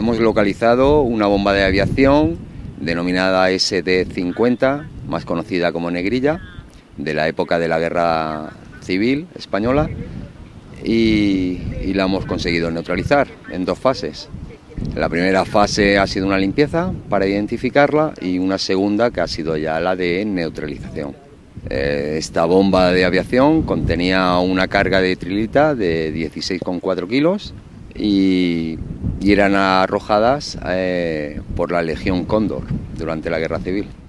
hemos localizado una bomba de aviación denominada SD-50, más conocida como Negrilla, de la época de la Guerra Civil Española, y la hemos conseguido neutralizar en 2 fases. La primera fase ha sido una limpieza para identificarla y una segunda que ha sido ya la de neutralización. Esta bomba de aviación contenía una carga de trilita de 16,4 kilos y eran arrojadas por la Legión Cóndor durante la Guerra Civil.